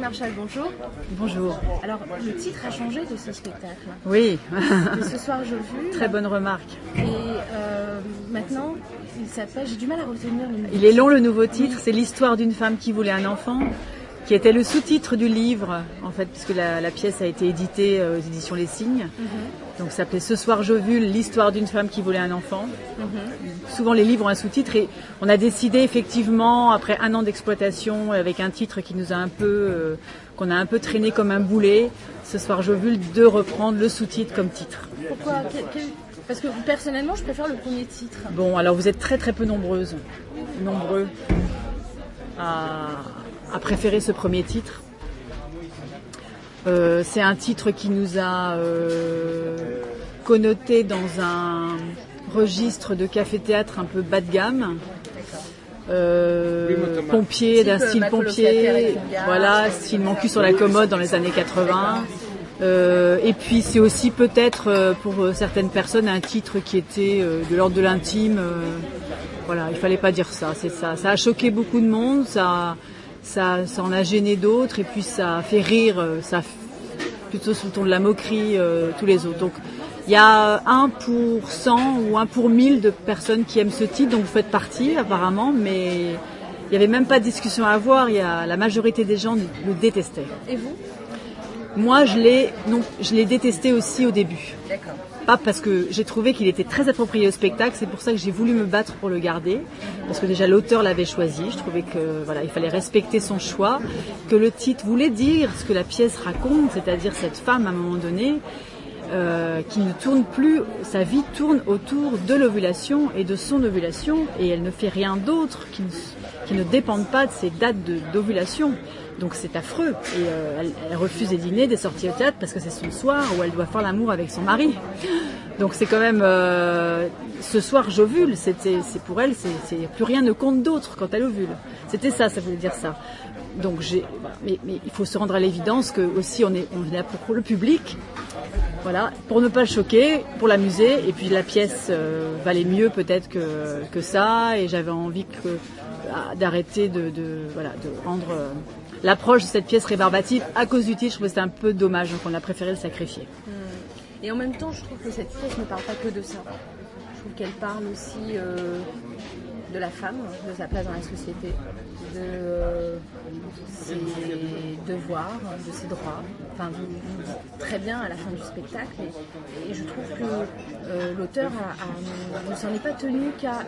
Marchal, bonjour. Bonjour. Alors, le titre a changé de ce spectacle. Oui. De Ce soir, je vu. Très bonne remarque. Et maintenant, il s'appelle, j'ai du mal à retenir le nouveau Il est long le nouveau titre, c'est l'histoire d'une femme qui voulait un enfant, qui était le sous-titre du livre, en fait, puisque la pièce a été éditée aux éditions Les Cygnes. Donc ça s'appelait Ce soir j'ovule, l'histoire d'une femme qui voulait un enfant. Souvent les livres ont un sous-titre et on a décidé effectivement, après un an d'exploitation, avec un titre qui nous a un peu, qu'on a un peu traîné comme un boulet, Ce soir j'ovule, de reprendre le sous-titre comme titre. Pourquoi Parce que personnellement, je préfère le premier titre. Bon, alors vous êtes très très peu nombreux à préférer ce premier titre. C'est un titre qui nous a connoté dans un registre de café-théâtre un peu bas de gamme. Pompier, d'un style pompier, voilà, style mon cul sur la commode dans les années 80. Et puis c'est aussi peut-être pour certaines personnes un titre qui était de l'ordre de l'intime. Voilà, il fallait pas dire ça, c'est ça. Ça a choqué beaucoup de monde, ça en a gêné d'autres, et puis ça a fait rire, plutôt sous le ton de la moquerie, tous les autres. Donc il y a 1 pour 100 ou 1 pour 1000 de personnes qui aiment ce titre, donc vous faites partie apparemment, mais il n'y avait même pas de discussion à avoir, la majorité des gens le détestaient. Et vous ? Moi je l'ai détesté aussi au début. D'accord. Pas parce que j'ai trouvé qu'il était très approprié au spectacle, c'est pour ça que j'ai voulu me battre pour le garder, parce que déjà l'auteur l'avait choisi, je trouvais que voilà, il fallait respecter son choix, que le titre voulait dire ce que la pièce raconte, c'est-à-dire cette femme à un moment donné qui ne tourne plus, sa vie tourne autour de l'ovulation et de son ovulation, et elle ne fait rien d'autre qui ne dépendent pas de ces dates d'ovulation. Donc c'est affreux, et elle refuse des dîners, des sorties au théâtre parce que c'est son soir où elle doit faire l'amour avec son mari. Donc c'est quand même ce soir j'ovule, c'est pour elle, plus rien ne compte d'autre quand elle ovule. C'était ça voulait dire ça. Donc mais il faut se rendre à l'évidence que aussi on est là pour le public, voilà, pour ne pas le choquer, pour l'amuser, et puis la pièce valait mieux peut-être que ça, et j'avais envie d'arrêter de rendre l'approche de cette pièce rébarbative à cause du titre. Je trouvais que c'était un peu dommage, donc on a préféré le sacrifier. Et en même temps, je trouve que cette pièce ne parle pas que de ça. Je trouve qu'elle parle aussi de la femme, de sa place dans la société, de ses devoirs, de ses droits. Enfin, vous dites très bien à la fin du spectacle, et je trouve que l'auteur ne s'en est pas tenu qu'à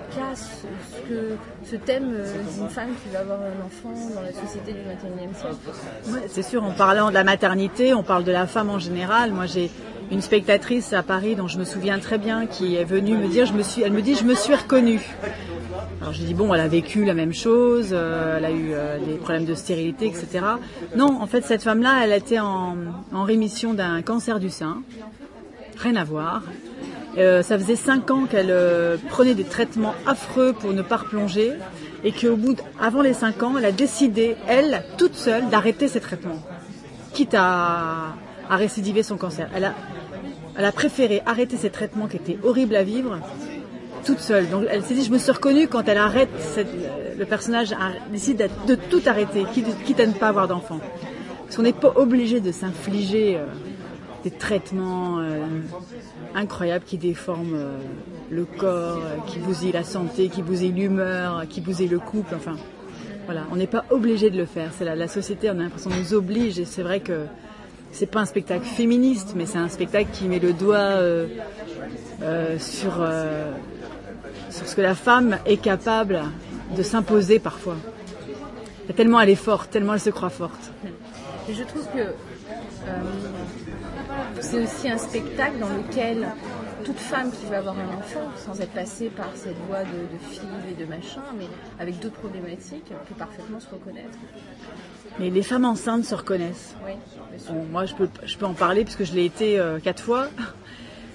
ce thème d'une femme qui va avoir un enfant dans la société du XXIe siècle. Ouais, c'est sûr, en parlant de la maternité, on parle de la femme en général. Moi, j'ai une spectatrice à Paris dont je me souviens très bien qui est venue me dire, elle me dit, je me suis reconnue. Alors j'ai dit bon, elle a vécu la même chose, elle a eu des problèmes de stérilité, etc. Non, en fait cette femme-là, elle était en rémission d'un cancer du sein, rien à voir. Ça faisait 5 ans qu'elle prenait des traitements affreux pour ne pas replonger, et avant les 5 ans, elle a décidé, elle, toute seule, d'arrêter ses traitements, quitte à récidiver son cancer. Elle a préféré arrêter ses traitements qui étaient horribles à vivre, toute seule. Donc elle s'est dit, je me suis reconnue quand elle arrête, le personnage décide de tout arrêter, quitte à ne pas avoir d'enfant. Parce qu'on n'est pas obligé de s'infliger des traitements incroyables qui déforment le corps, qui bousillent la santé, qui bousillent l'humeur, qui bousillent le couple, enfin voilà, on n'est pas obligé de le faire. C'est la société, on a l'impression nous oblige, et c'est vrai que c'est pas un spectacle féministe, mais c'est un spectacle qui met le doigt sur ce que la femme est capable de s'imposer parfois. Et tellement elle est forte, tellement elle se croit forte. Et je trouve que c'est aussi un spectacle dans lequel toute femme qui veut avoir un enfant, sans être passée par cette voie de fille et de machin, mais avec d'autres problématiques, peut parfaitement se reconnaître. Mais les femmes enceintes se reconnaissent. Oui, bien sûr. Bon, moi, je peux en parler puisque je l'ai été 4 fois.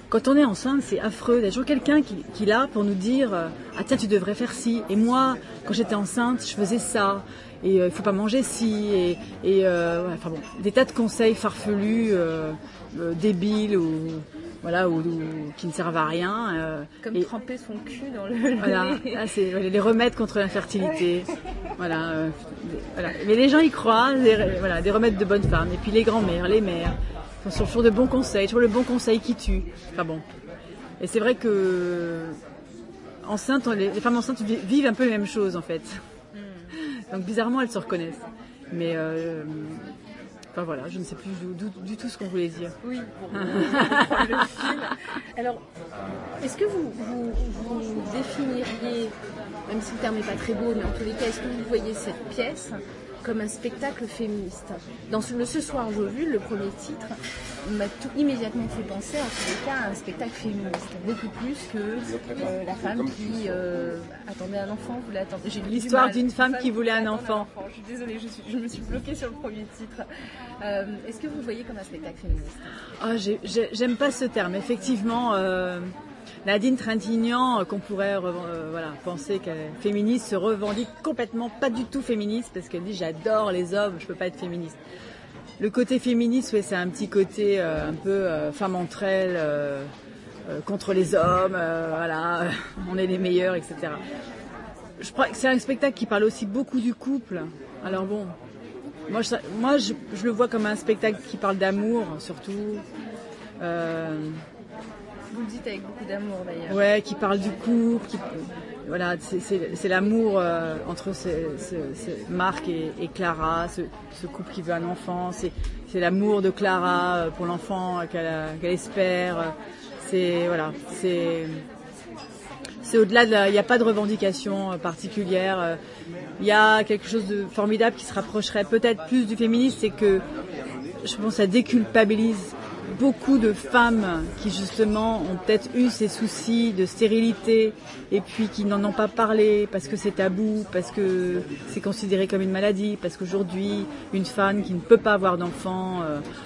quand on est enceinte, c'est affreux. Il y a toujours quelqu'un qui est là pour nous dire ah tiens, tu devrais faire ci. Et moi, quand j'étais enceinte, je faisais ça. Et il faut pas manger ci. Enfin bon, des tas de conseils farfelus, débiles ou qui ne servent à rien. Comme tremper son cul dans le voilà, lait. là, c'est les remèdes contre l'infertilité. Voilà. Mais les gens y croient. Des remèdes de bonne femme. Et puis les grands-mères, les mères. Sont toujours de bons conseils, toujours le bon conseil qui tue. Enfin bon. Et c'est vrai que les femmes enceintes vivent un peu les mêmes choses en fait. Donc bizarrement elles se reconnaissent. Mais enfin voilà, je ne sais plus du tout ce qu'on voulait dire. Oui, bon, on prend le fil. Alors, est-ce que vous définiriez, même si le terme n'est pas très beau, mais en tous les cas, est-ce que vous voyez cette pièce comme un spectacle féministe? Dans Ce soir je vu, le premier titre m'a immédiatement fait penser en tous les cas à un spectacle féministe, beaucoup plus que la femme qui attendait un enfant. Vous l'attendez. J'ai l'histoire d'une femme qui voulait un enfant. Je suis désolée, je me suis bloquée sur le premier titre. Est-ce que vous le voyez comme un spectacle féministe? J'aime pas ce terme. Effectivement, Nadine Trintignant, qu'on pourrait penser qu'elle est féministe, se revendique complètement pas du tout féministe parce qu'elle dit j'adore les hommes, je peux pas être féministe. Le côté féministe, oui, c'est un petit côté un peu femme entre elles, contre les hommes, on est les meilleurs, etc. Je crois que c'est un spectacle qui parle aussi beaucoup du couple. Alors bon, moi je le vois comme un spectacle qui parle d'amour surtout. Vous le dites avec beaucoup d'amour d'ailleurs. Ouais, qui parle du couple, c'est l'amour entre Marc et Clara, ce couple qui veut un enfant, c'est l'amour de Clara pour l'enfant qu'elle espère. C'est au-delà il n'y a pas de revendication particulière. Il y a quelque chose de formidable qui se rapprocherait peut-être plus du féminisme, c'est que je pense que ça déculpabilise beaucoup de femmes qui justement ont peut-être eu ces soucis de stérilité et puis qui n'en ont pas parlé parce que c'est tabou, parce que c'est considéré comme une maladie, parce qu'aujourd'hui une femme qui ne peut pas avoir d'enfant,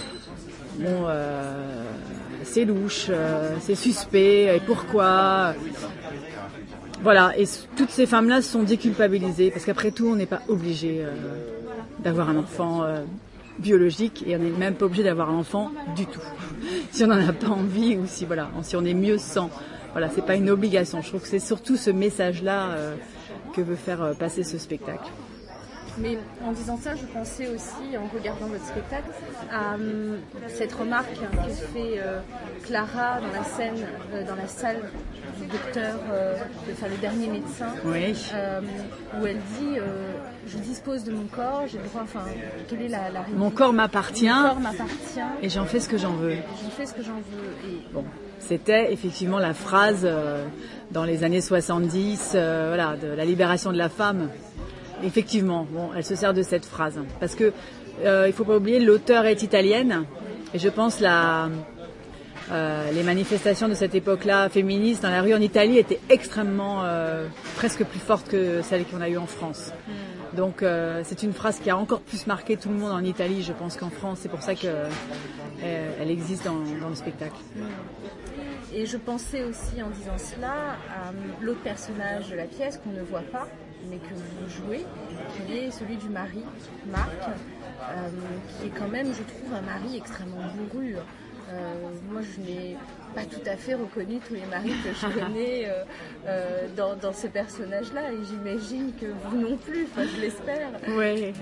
c'est louche, c'est suspect, et pourquoi? Voilà, et toutes ces femmes-là sont déculpabilisées parce qu'après tout on n'est pas obligé d'avoir un enfant biologique et on n'est même pas obligé d'avoir un enfant du tout. Si on n'en a pas envie ou si on est mieux sans. Voilà, c'est pas une obligation. Je trouve que c'est surtout ce message-là que veut faire passer ce spectacle. Mais en disant ça, je pensais aussi, en regardant votre spectacle, à cette remarque que fait Clara dans la scène, dans la salle du docteur, le dernier médecin, oui. Où elle dit je dispose de mon corps, j'ai le droit, quelle est la Mon corps m'appartient. Mon corps m'appartient. Et j'en fais ce que j'en veux. J'en fais ce que j'en veux. Et bon, c'était effectivement la phrase dans les années 70, de la libération de la femme. Effectivement, elle se sert de cette phrase parce que il faut pas oublier, l'auteure est italienne et je pense les manifestations de cette époque-là féministes dans la rue en Italie étaient extrêmement presque plus fortes que celles qu'on a eues en France. Donc c'est une phrase qui a encore plus marqué tout le monde en Italie, je pense, qu'en France. C'est pour ça que elle existe dans le spectacle. Et je pensais aussi en disant cela à l'autre personnage de la pièce qu'on ne voit pas, mais que vous jouez, qui est celui du mari, Marc, qui est quand même, je trouve, un mari extrêmement bourru. Moi, je n'ai pas tout à fait reconnu tous les maris que je connais dans ce personnage-là, et j'imagine que vous non plus, je l'espère. Oui.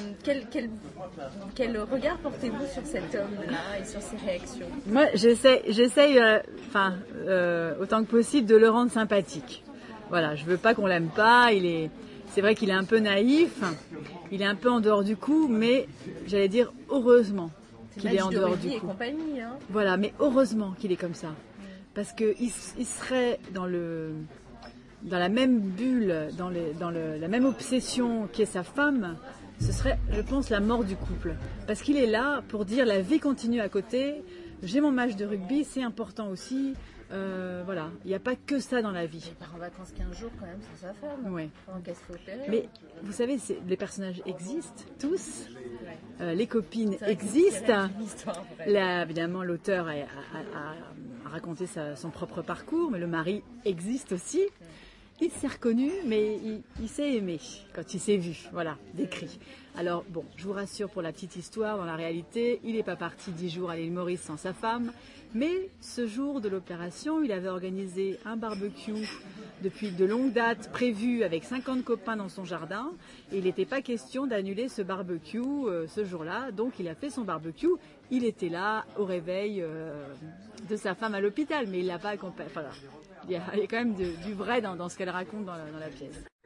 Quel regard portez-vous sur cet homme-là et sur ses réactions? Moi, j'essaye autant que possible de le rendre sympathique. Voilà, je veux pas qu'on l'aime pas. C'est vrai qu'il est un peu naïf, il est un peu en dehors du coup, mais j'allais dire heureusement qu'il est en dehors du coup. Compagnie, hein. Voilà, mais heureusement qu'il est comme ça, parce que il serait dans la même bulle, dans la même obsession qu'est sa femme. Ce serait, je pense, la mort du couple, parce qu'il est là pour dire la vie continue à côté. J'ai mon match de rugby, c'est important aussi. Voilà, il n'y a pas que ça dans la vie. Il part en vacances 15 jours quand même sans sa femme. Ouais. Pendant qu'elle se fait opérer. Mais vous savez, les personnages existent tous. Les copines C'est vrai que c'est existent. une histoire vraie. Là, évidemment, l'auteur a raconté son propre parcours, mais le mari existe aussi. Il s'est reconnu, mais il s'est aimé quand il s'est vu, voilà, décrit. Alors bon, je vous rassure pour la petite histoire, dans la réalité, il n'est pas parti 10 jours à l'île Maurice sans sa femme, mais ce jour de l'opération, il avait organisé un barbecue depuis de longues dates prévu avec 50 copains dans son jardin, et il n'était pas question d'annuler ce barbecue ce jour-là, donc il a fait son barbecue. Il était là au réveil de sa femme à l'hôpital, mais il l'a pas accompagné. Voilà. Il y a quand même du vrai dans ce qu'elle raconte dans la pièce.